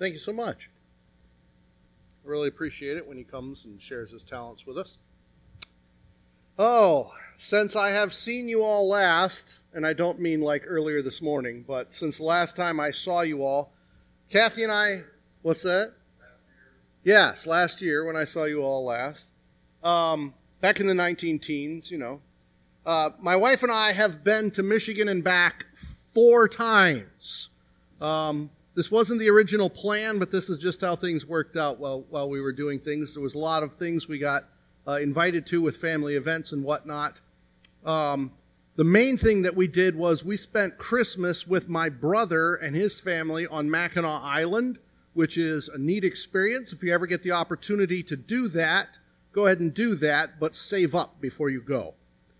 Thank you so much. I really appreciate it when he comes and shares his talents with us. Oh, since I have seen you all last, and I don't mean like earlier this morning, but since the last time I saw you all, Kathy and I, what's that? Yes, last year when I saw you all last. Back in the 19-teens, you know. My wife and I have been to Michigan and back 4 times. This wasn't the original plan, but this is just how things worked out while we were doing things. There was a lot of things we got invited to with family events and whatnot. The main thing that we did was we spent Christmas with my brother and his family on Mackinac Island, which is a neat experience. If you ever get the opportunity to do that, go ahead and do that, but save up before you go.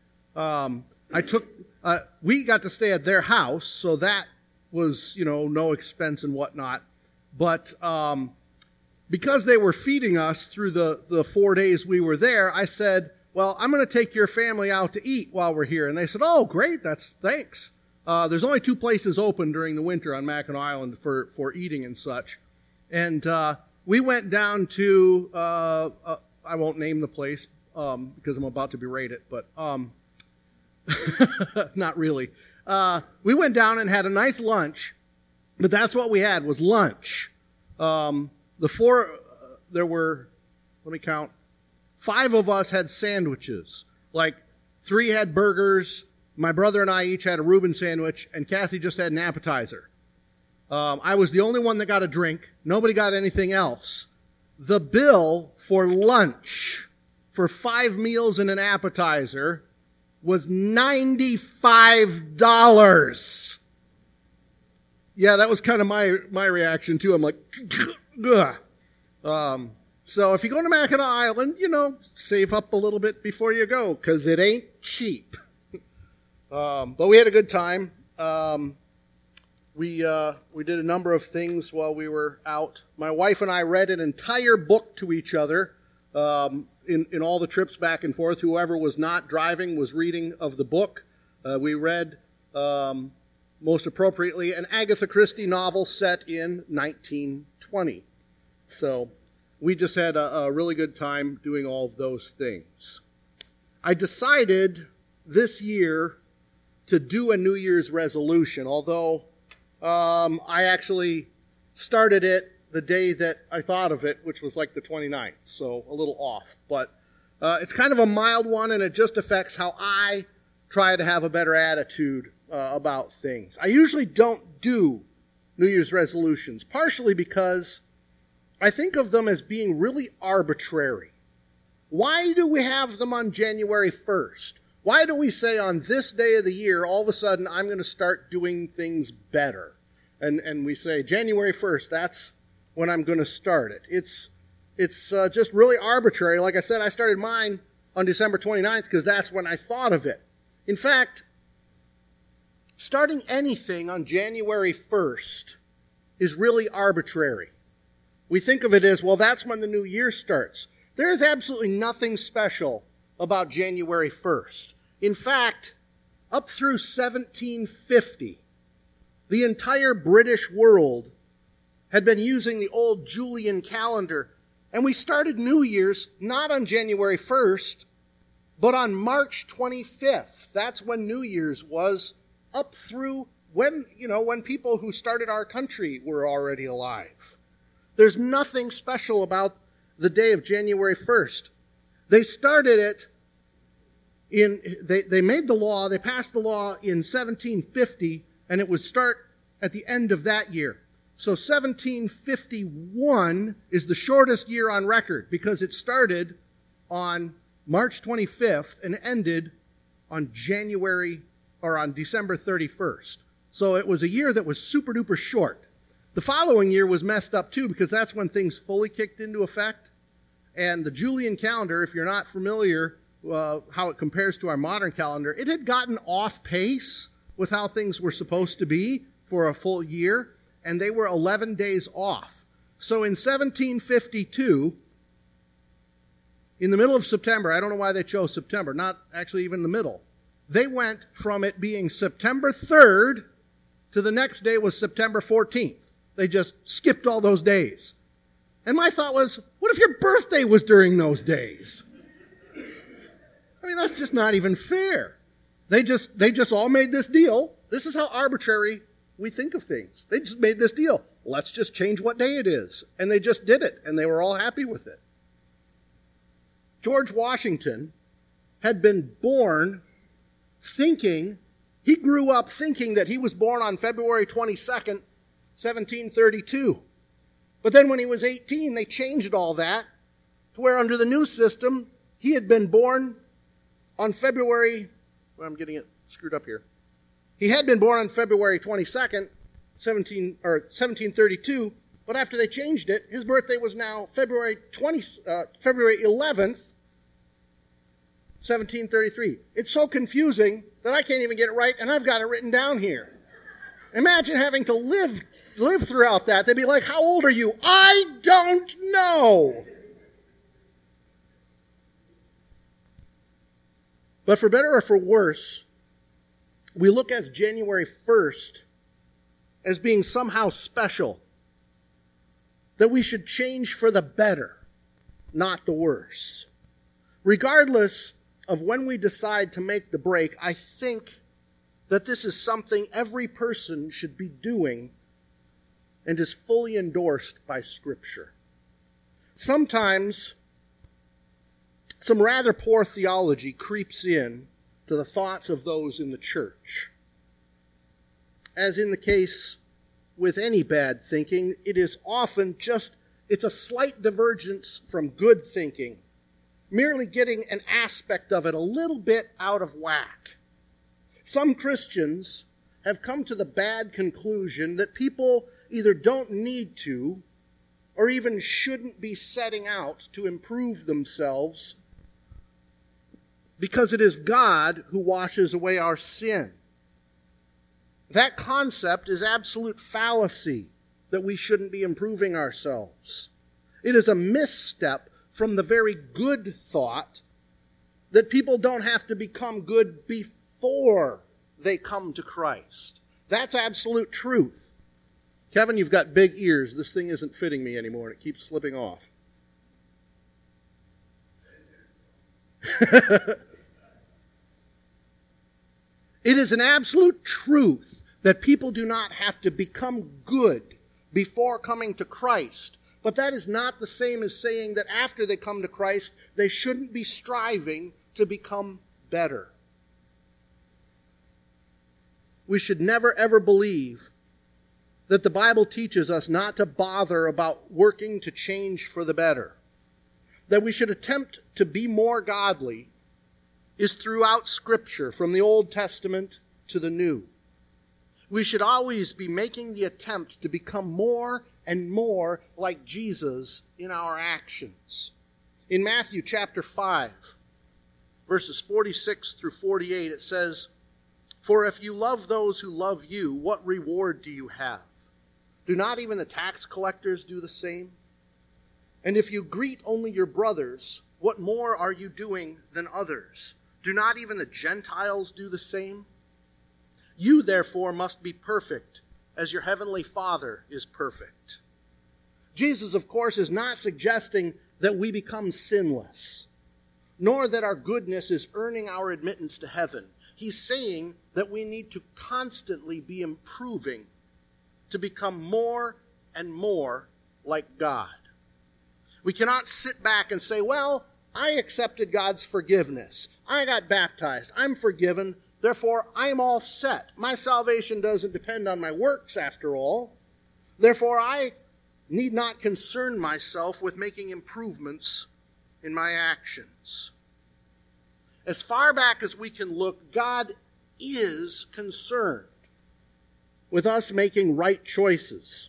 We got to stay at their house, so that was, no expense and whatnot. But because they were feeding us through the 4 days we were there, I said, well, I'm going to take your family out to eat while we're here. And they said, oh, great, thanks. There's only 2 places open during the winter on Mackinac Island for eating and such. And we went down to, I won't name the place because I'm about to berate it, but not really. We went down and had a nice lunch, but that's what we had was lunch. There were, let me count, 5 of us had sandwiches. Like 3 had burgers, my brother and I each had a Reuben sandwich, and Kathy just had an appetizer. I was the only one that got a drink. Nobody got anything else. The bill for lunch for 5 meals and an appetizer was $95. Yeah, that was kind of my reaction too. I'm like, ugh. So if you go to Mackinac Island, save up a little bit before you go, because it ain't cheap. But we had a good time. We did a number of things while we were out. My wife and I read an entire book to each other in all the trips back and forth. Whoever was not driving was reading of the book. We read, most appropriately, an Agatha Christie novel set in 1920. So we just had a really good time doing all of those things. I decided this year to do a New Year's resolution, although I actually started it the day that I thought of it, which was like the 29th, so a little off. But it's kind of a mild one, and it just affects how I try to have a better attitude about things. I usually don't do New Year's resolutions, partially because I think of them as being really arbitrary. Why do we have them on January 1st? Why do we say on this day of the year, all of a sudden, I'm going to start doing things better? And we say, January 1st, that's when I'm going to start it. It's just really arbitrary. Like I said, I started mine on December 29th because that's when I thought of it. In fact, starting anything on January 1st is really arbitrary. We think of it as, well, that's when the new year starts. There is absolutely nothing special about January 1st. In fact, up through 1750, the entire British world had been using the old Julian calendar, and we started New Year's not on January 1st, but on March 25th. That's when New Year's was, up through when people who started our country were already alive. There's nothing special about the day of January 1st. They started it they made the law, they passed the law in 1750, and it would start at the end of that year. So 1751 is the shortest year on record because it started on March 25th and ended on December 31st. So it was a year that was super duper short. The following year was messed up too because that's when things fully kicked into effect. And the Julian calendar, if you're not familiar how it compares to our modern calendar, it had gotten off pace with how things were supposed to be for a full year, and they were 11 days off. So in 1752, in the middle of September, I don't know why they chose September, not actually even the middle, they went from it being September 3rd to the next day was September 14th. They just skipped all those days. And my thought was, what if your birthday was during those days? I mean, that's just not even fair. They just all made this deal. This is how arbitrary we think of things. They just made this deal. Let's just change what day it is. And they just did it, and they were all happy with it. George Washington had been born thinking, he grew up thinking that he was born on February 22nd, 1732. But then when he was 18, they changed all that to where under the new system, he had been born on February, well, I'm getting it screwed up here. He had been born on February 22nd, 1732, but after they changed it, his birthday was now February 11th, 1733. It's so confusing that I can't even get it right, and I've got it written down here. Imagine having to live throughout that. They'd be like, how old are you? I don't know. But for better or for worse, we look at January 1st as being somehow special. That we should change for the better, not the worse. Regardless of when we decide to make the break, I think that this is something every person should be doing and is fully endorsed by Scripture. Sometimes some rather poor theology creeps in to the thoughts of those in the church. As in the case with any bad thinking, it is often it's a slight divergence from good thinking, merely getting an aspect of it a little bit out of whack. Some Christians have come to the bad conclusion that people either don't need to or even shouldn't be setting out to improve themselves because it is God who washes away our sin. That concept is absolute fallacy, that we shouldn't be improving ourselves. It is a misstep from the very good thought that people don't have to become good before they come to Christ. That's absolute truth. Kevin, you've got big ears. This thing isn't fitting me anymore, and it keeps slipping off. It is an absolute truth that people do not have to become good before coming to Christ. But that is not the same as saying that after they come to Christ, they shouldn't be striving to become better. We should never ever believe that the Bible teaches us not to bother about working to change for the better. That we should attempt to be more godly is throughout Scripture, from the Old Testament to the New. We should always be making the attempt to become more and more like Jesus in our actions. In Matthew chapter 5, verses 46 through 48, it says, "For if you love those who love you, what reward do you have? Do not even the tax collectors do the same? And if you greet only your brothers, what more are you doing than others? Do not even the Gentiles do the same? You, therefore, must be perfect, as your heavenly Father is perfect." Jesus, of course, is not suggesting that we become sinless, nor that our goodness is earning our admittance to heaven. He's saying that we need to constantly be improving to become more and more like God. We cannot sit back and say, well, I accepted God's forgiveness. I got baptized. I'm forgiven. Therefore, I'm all set. My salvation doesn't depend on my works, after all. Therefore, I need not concern myself with making improvements in my actions. As far back as we can look, God is concerned with us making right choices.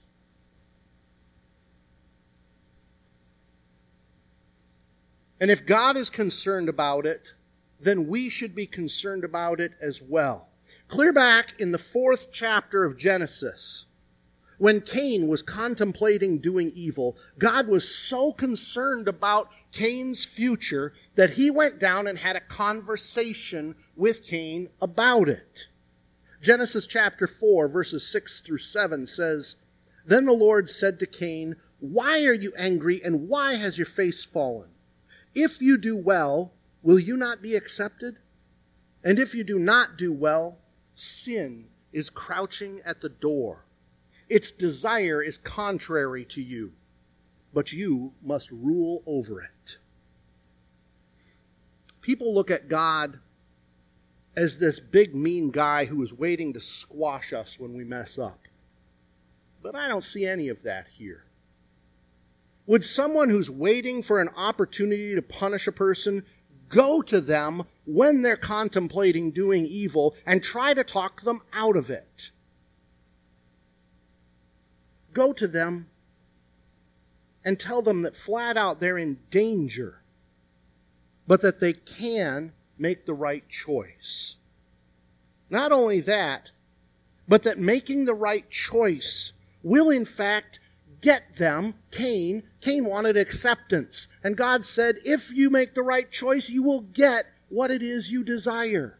And if God is concerned about it, then we should be concerned about it as well. Clear back in the 4th chapter of Genesis, when Cain was contemplating doing evil, God was so concerned about Cain's future that he went down and had a conversation with Cain about it. Genesis chapter 4, verses 6 through 7 says, Then the Lord said to Cain, "Why are you angry, and why has your face fallen? If you do well, will you not be accepted? And if you do not do well, sin is crouching at the door. Its desire is contrary to you, but you must rule over it." People look at God as this big mean guy who is waiting to squash us when we mess up. But I don't see any of that here. Would someone who's waiting for an opportunity to punish a person go to them when they're contemplating doing evil and try to talk them out of it? Go to them and tell them that flat out they're in danger, but that they can make the right choice. Not only that, but that making the right choice will in fact get them, Cain wanted acceptance. And God said, if you make the right choice, you will get what it is you desire.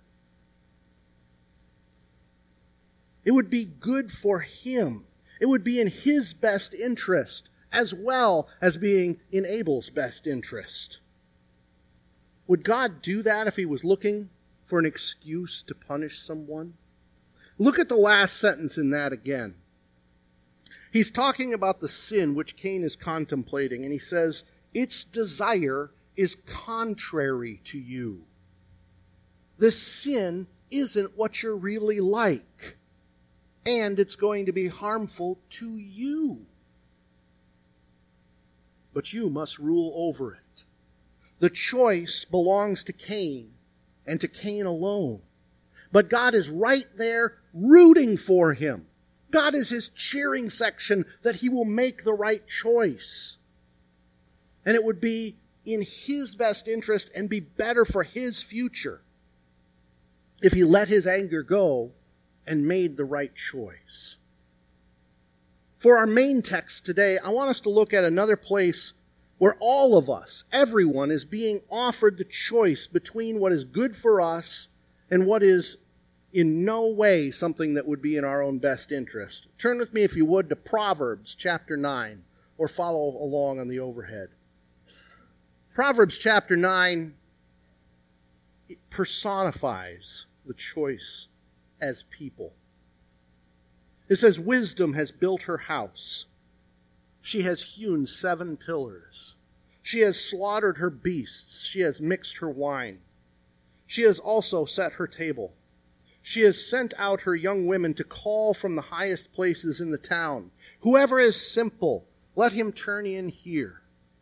It would be good for him. It would be in his best interest, as well as being in Abel's best interest. Would God do that if he was looking for an excuse to punish someone? Look at the last sentence in that again. He's talking about the sin which Cain is contemplating, and he says, its desire is contrary to you. This sin isn't what you're really like, and it's going to be harmful to you. But you must rule over it. The choice belongs to Cain, and to Cain alone. But God is right there rooting for him. God is his cheering section that he will make the right choice. And it would be in his best interest and be better for his future if he let his anger go and made the right choice. For our main text today, I want us to look at another place where all of us, everyone, is being offered the choice between what is good for us and what is in no way something that would be in our own best interest. Turn with me, if you would, to Proverbs chapter 9, or follow along on the overhead. Proverbs chapter 9 personifies the choice as people. It says, wisdom has built her house. She has hewn 7 pillars. She has slaughtered her beasts. She has mixed her wine. She has also set her table. She has sent out her young women to call from the highest places in the town. Whoever is simple, let him turn in here.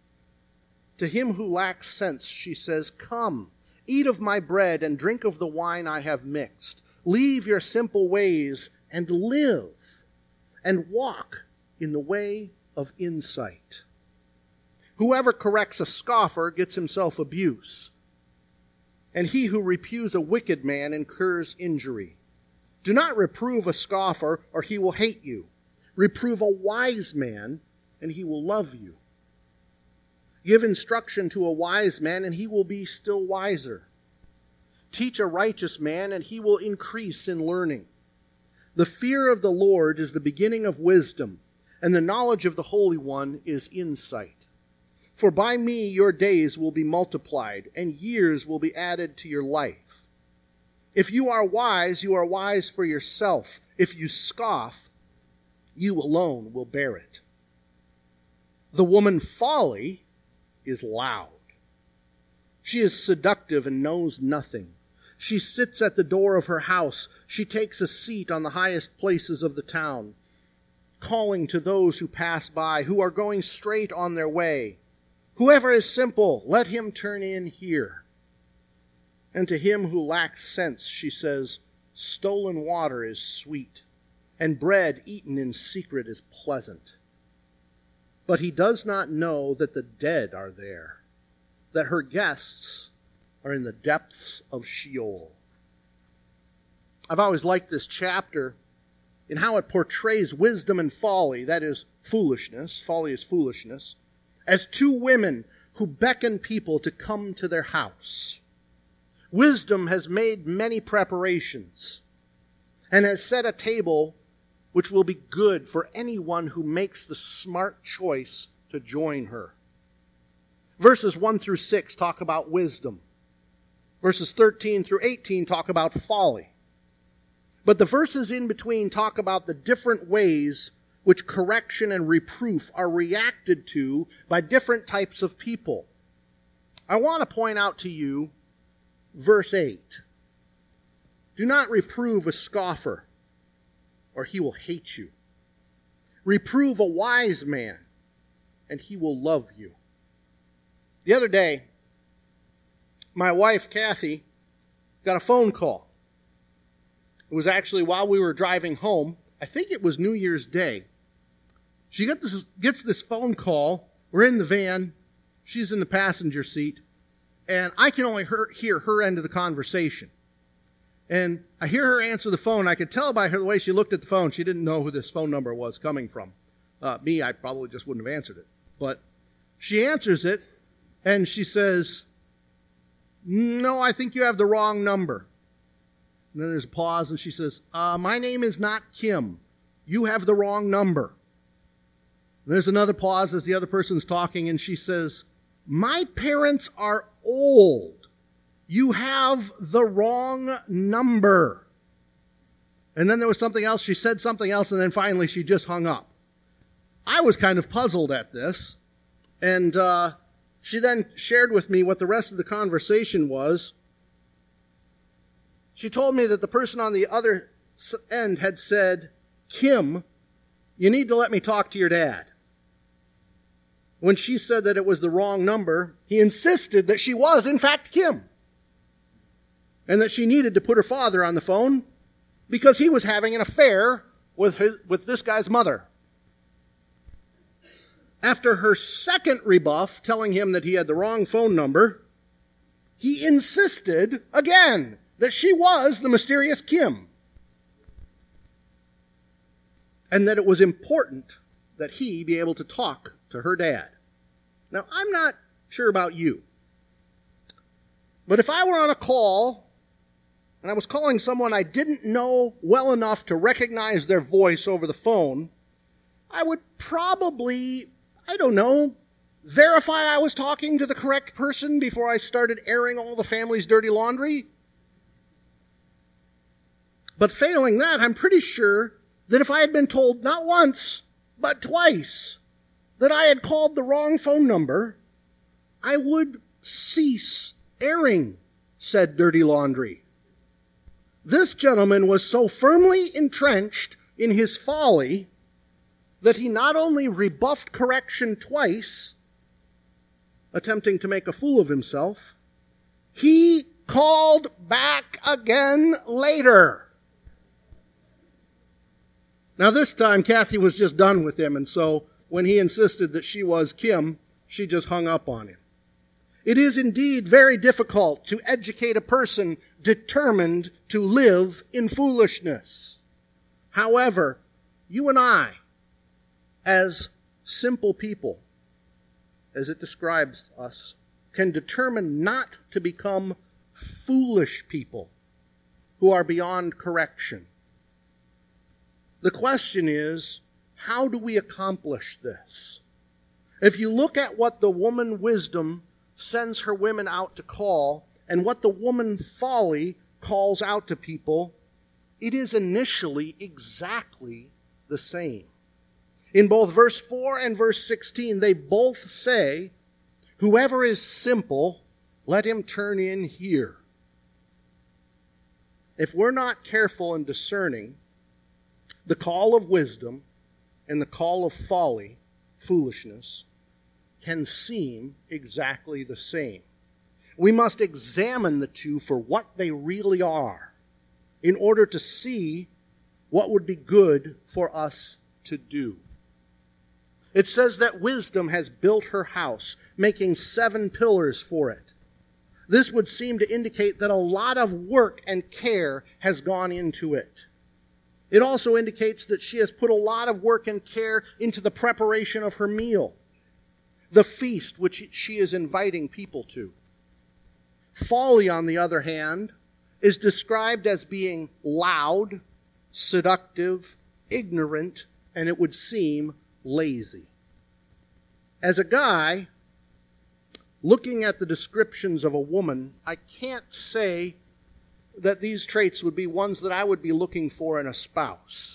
To him who lacks sense, she says, come, eat of my bread and drink of the wine I have mixed. Leave your simple ways and live, and walk in the way of insight. Whoever corrects a scoffer gets himself abuse, and he who reproves a wicked man incurs injury. Do not reprove a scoffer, or he will hate you. Reprove a wise man, and he will love you. Give instruction to a wise man, and he will be still wiser. Teach a righteous man, and he will increase in learning. The fear of the Lord is the beginning of wisdom, and the knowledge of the Holy One is insight. For by me your days will be multiplied, and years will be added to your life. If you are wise for yourself. If you scoff, you alone will bear it. The woman Folly is loud. She is seductive and knows nothing. She sits at the door of her house. She takes a seat on the highest places of the town, calling to those who pass by, who are going straight on their way. Whoever is simple, let him turn in here. And to him who lacks sense, she says, stolen water is sweet, and bread eaten in secret is pleasant. But he does not know that the dead are there, that her guests are in the depths of Sheol. I've always liked this chapter in how it portrays wisdom and folly, that is foolishness, folly is foolishness, as 2 women who beckon people to come to their house. Wisdom has made many preparations and has set a table which will be good for anyone who makes the smart choice to join her. Verses 1 through 6 talk about wisdom. Verses 13 through 18 talk about folly. But the verses in between talk about the different ways which correction and reproof are reacted to by different types of people. I want to point out to you verse 8. Do not reprove a scoffer, or he will hate you. Reprove a wise man, and he will love you. The other day, my wife, Kathy, got a phone call. It was actually while we were driving home. I think it was New Year's Day. She gets this phone call. We're in the van. She's in the passenger seat. And I can only hear her end of the conversation. And I hear her answer the phone. I could tell by the way she looked at the phone, she didn't know who this phone number was coming from. Me, I probably just wouldn't have answered it. But she answers it, and she says, "No, I think you have the wrong number." And then there's a pause, and she says, "My name is not Kim. You have the wrong number." And there's another pause as the other person's talking, and she says, "My parents are old. You have the wrong number." And then there was something else. She said something else, and then finally she just hung up. I was kind of puzzled at this, and she then shared with me what the rest of the conversation was. She told me that the person on the other end had said, "Kim, you need to let me talk to your dad." When she said that it was the wrong number, he insisted that she was, in fact, Kim. And that she needed to put her father on the phone because he was having an affair with this guy's mother. After her second rebuff, telling him that he had the wrong phone number, he insisted again that she was the mysterious Kim. And that it was important that he be able to talk to her dad. Now, I'm not sure about you, but if I were on a call and I was calling someone I didn't know well enough to recognize their voice over the phone, I would probably, verify I was talking to the correct person before I started airing all the family's dirty laundry. But failing that, I'm pretty sure that if I had been told not once, but twice, that I had called the wrong phone number, I would cease airing said dirty laundry. This gentleman was so firmly entrenched in his folly that he not only rebuffed correction twice, attempting to make a fool of himself, he called back again later. Now this time, Kathy was just done with him, and so when he insisted that she was Kim, she just hung up on him. It is indeed very difficult to educate a person determined to live in foolishness. However, you and I, as simple people, as it describes us, can determine not to become foolish people who are beyond correction. The question is, how do we accomplish this? If you look at what the woman wisdom sends her women out to call, and what the woman folly calls out to people, it is initially exactly the same. In both verse 4 and verse 16, they both say, "Whoever is simple, let him turn in here." If we're not careful and discerning, the call of wisdom and the call of folly, foolishness, can seem exactly the same. We must examine the two for what they really are in order to see what would be good for us to do. It says that wisdom has built her house, making 7 pillars for it. This would seem to indicate that a lot of work and care has gone into it. It also indicates that she has put a lot of work and care into the preparation of her meal, the feast which she is inviting people to. Folly, on the other hand, is described as being loud, seductive, ignorant, and it would seem lazy. As a guy, looking at the descriptions of a woman, I can't say that these traits would be ones that I would be looking for in a spouse.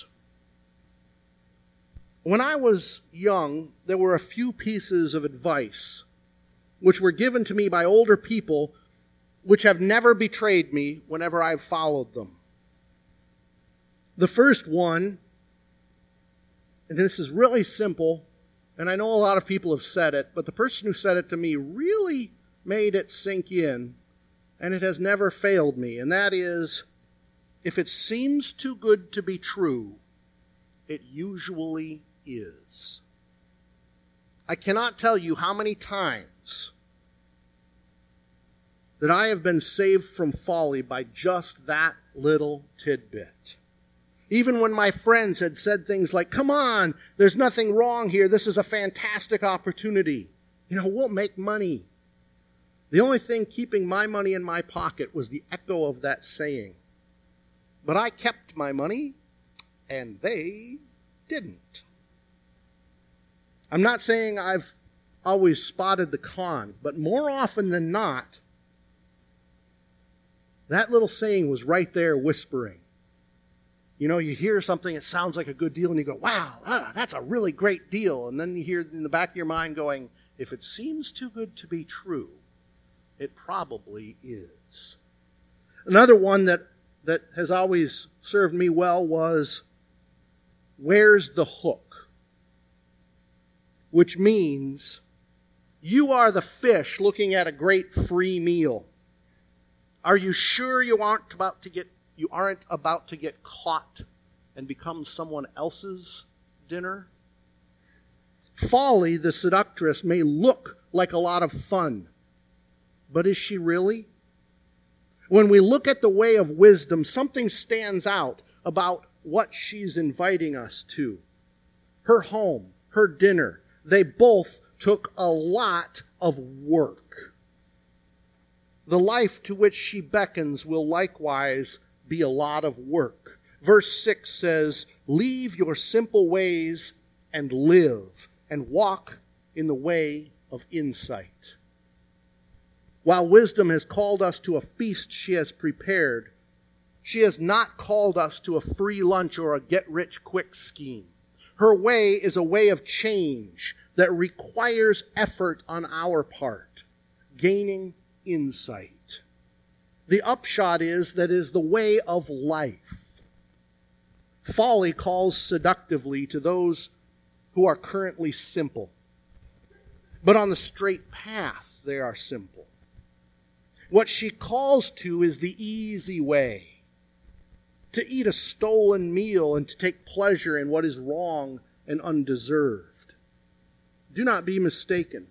When I was young, there were a few pieces of advice which were given to me by older people which have never betrayed me whenever I've followed them. The first one, and this is really simple, and I know a lot of people have said it, but the person who said it to me really made it sink in, and it has never failed me, and that is, if it seems too good to be true, it usually is. I cannot tell you how many times that I have been saved from folly by just that little tidbit. Even when my friends had said things like, "Come on, there's nothing wrong here. This is a fantastic opportunity. We'll make money." The only thing keeping my money in my pocket was the echo of that saying. But I kept my money, and they didn't. I'm not saying I've always spotted the con, but more often than not, that little saying was right there whispering. You hear something, it sounds like a good deal, and you go, "Wow, that's a really great deal." And then you hear in the back of your mind going, "If it seems too good to be true, it probably is." Another one that has always served me well was, "Where's the hook?" Which means you are the fish looking at a great free meal. Are you sure you aren't about to get caught and become someone else's dinner? Folly, the seductress, may look like a lot of fun, but is she really? When we look at the way of wisdom, something stands out about what she's inviting us to. Her home, her dinner, they both took a lot of work. The life to which she beckons will likewise be a lot of work. Verse 6 says, "Leave your simple ways and live, and walk in the way of insight." While wisdom has called us to a feast she has prepared, she has not called us to a free lunch or a get-rich-quick scheme. Her way is a way of change that requires effort on our part, gaining insight. The upshot is that is the way of life. Folly calls seductively to those who are currently simple, but on the straight path they are simple. What she calls to is the easy way, to eat a stolen meal and to take pleasure in what is wrong and undeserved. Do not be mistaken.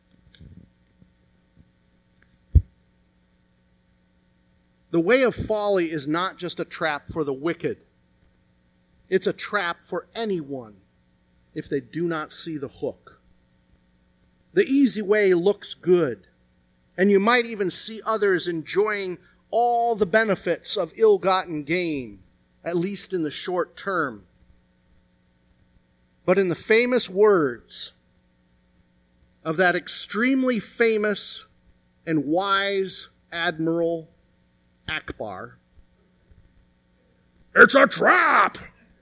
The way of folly is not just a trap for the wicked. It's a trap for anyone if they do not see the hook. The easy way looks good, and you might even see others enjoying all the benefits of ill-gotten gain, at least in the short term. But in the famous words of that extremely famous and wise Admiral Akbar, "It's a trap!"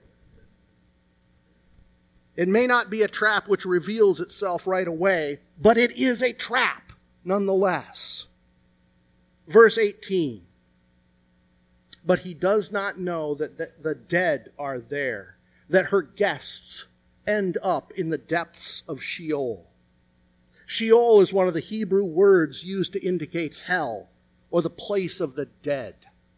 It may not be a trap which reveals itself right away, but it is a trap nonetheless. Verse 18, "But he does not know that the dead are there, that her guests end up in the depths of Sheol." Sheol is one of the Hebrew words used to indicate hell, or the place of the dead.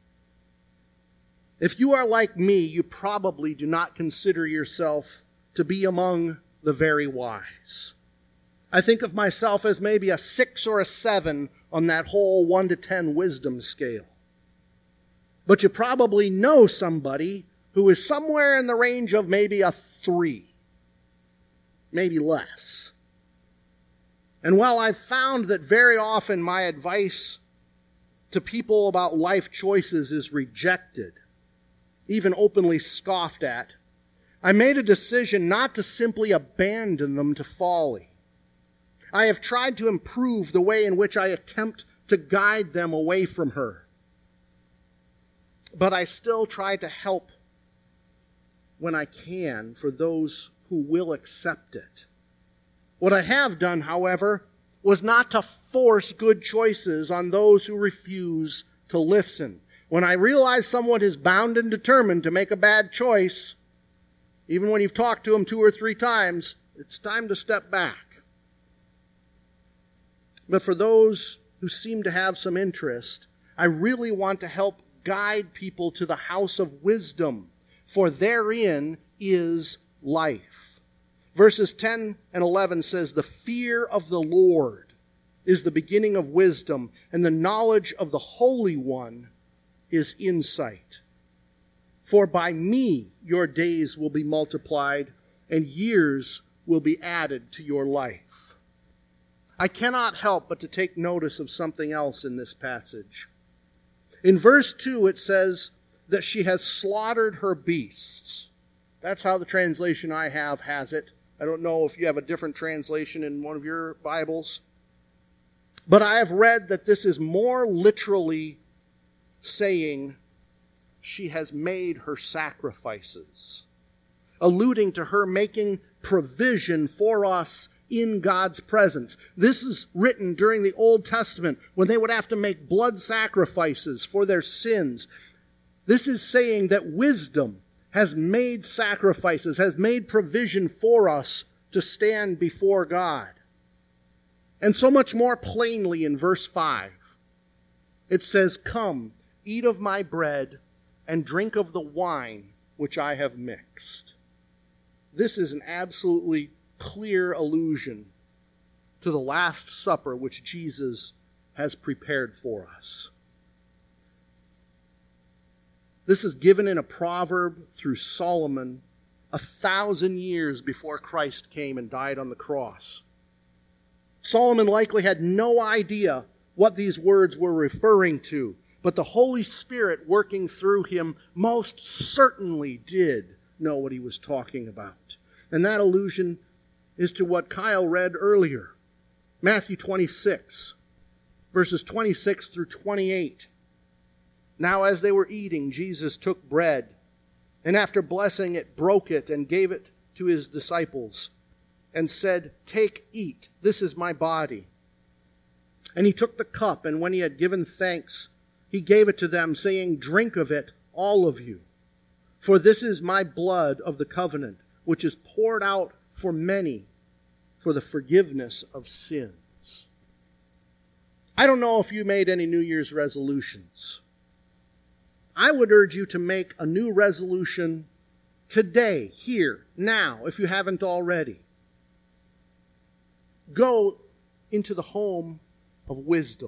If you are like me, you probably do not consider yourself to be among the very wise. I think of myself as maybe a 6 or a 7 on that whole 1 to 10 wisdom scale. But you probably know somebody who is somewhere in the range of maybe a 3, maybe less. And while I've found that very often my advice to people about life choices is rejected, even openly scoffed at, I made a decision not to simply abandon them to folly. I have tried to improve the way in which I attempt to guide them away from her. But I still try to help when I can for those who will accept it. What I have done, however, was not to force good choices on those who refuse to listen. When I realize someone is bound and determined to make a bad choice, even when you've talked to them 2 or 3 times, it's time to step back. But for those who seem to have some interest, I really want to help guide people to the house of wisdom, for therein is life. Verses 10 and 11 says, "The fear of the Lord is the beginning of wisdom, and the knowledge of the Holy One is insight. For by me your days will be multiplied, and years will be added to your life." I cannot help but to take notice of something else in this passage. In verse 2 it says that she has slaughtered her beasts. That's how the translation I have has it. I don't know if you have a different translation in one of your Bibles. But I have read that this is more literally saying she has made her sacrifices, alluding to her making provision for us in God's presence. This is written during the Old Testament when they would have to make blood sacrifices for their sins. This is saying that wisdom has made sacrifices, has made provision for us to stand before God. And so much more plainly in verse 5, it says, "Come, eat of my bread and drink of the wine which I have mixed." This is an absolutely clear allusion to the Last Supper which Jesus has prepared for us. This is given in a proverb through Solomon 1,000 years before Christ came and died on the cross. Solomon likely had no idea what these words were referring to, but the Holy Spirit working through him most certainly did know what he was talking about. And that allusion is to what Kyle read earlier. Matthew 26, verses 26 through 28. "Now as they were eating, Jesus took bread, and after blessing it, broke it and gave it to his disciples, and said, 'Take, eat, this is my body.' And he took the cup, and when he had given thanks, he gave it to them, saying, 'Drink of it, all of you. For this is my blood of the covenant, which is poured out for many for the forgiveness of sins.'" I don't know if you made any New Year's resolutions. I would urge you to make a new resolution today, here, now, if you haven't already. Go into the home of wisdom.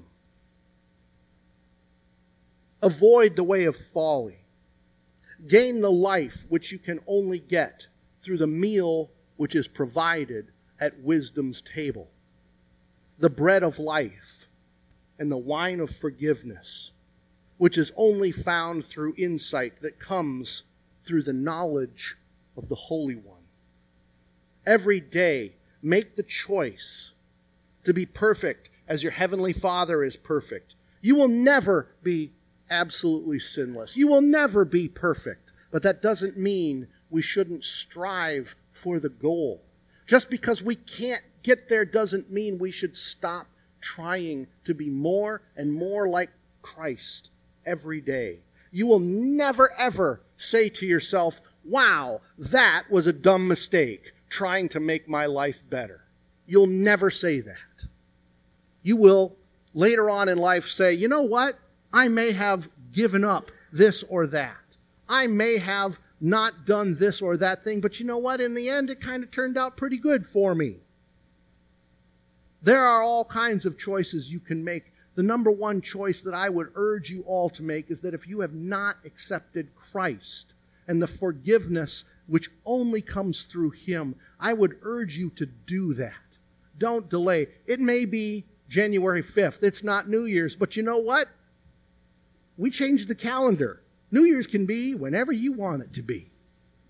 Avoid the way of folly. Gain the life which you can only get through the meal which is provided at wisdom's table. The bread of life and the wine of forgiveness, which is only found through insight that comes through the knowledge of the Holy One. Every day, make the choice to be perfect as your Heavenly Father is perfect. You will never be absolutely sinless. You will never be perfect. But that doesn't mean we shouldn't strive for the goal. Just because we can't get there doesn't mean we should stop trying to be more and more like Christ every day. You will never ever say to yourself, "Wow, that was a dumb mistake, trying to make my life better." You'll never say that. You will later on in life say, "You know what? I may have given up this or that. I may have not done this or that thing, but you know what? In the end, it kind of turned out pretty good for me." There are all kinds of choices you can make. The number one choice that I would urge you all to make is that if you have not accepted Christ and the forgiveness which only comes through Him, I would urge you to do that. Don't delay. It may be January 5th. It's not New Year's, but you know what? We changed the calendar. New Year's can be whenever you want it to be.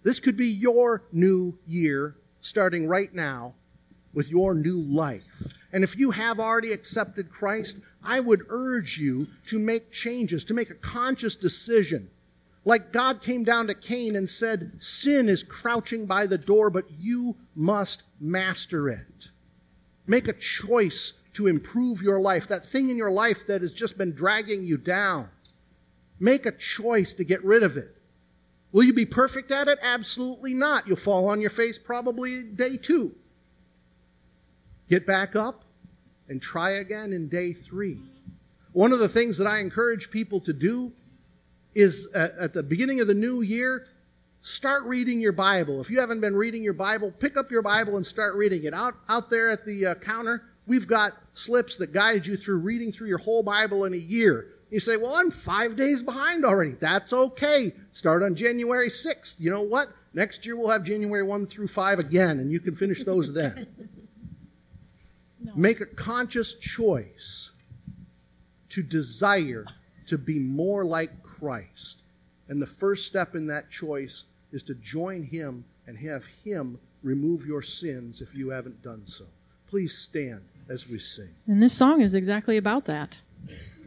This could be your new year, starting right now with your new life. And if you have already accepted Christ, I would urge you to make changes, to make a conscious decision. Like God came down to Cain and said, sin is crouching by the door, but you must master it. Make a choice to improve your life, that thing in your life that has just been dragging you down. Make a choice to get rid of it. Will you be perfect at it? Absolutely not. You'll fall on your face probably day 2. Get back up and try again in day 3. One of the things that I encourage people to do is at the beginning of the new year, start reading your Bible. If you haven't been reading your Bible, pick up your Bible and start reading it. Out there at the counter, we've got slips that guide you through reading through your whole Bible in a year. You say, well, I'm 5 days behind already. That's okay. Start on January 6th. You know what? Next year we'll have January 1 through 5 again, and you can finish those then. No. Make a conscious choice to desire to be more like Christ. And the first step in that choice is to join Him and have Him remove your sins if you haven't done so. Please stand as we sing. And this song is exactly about that.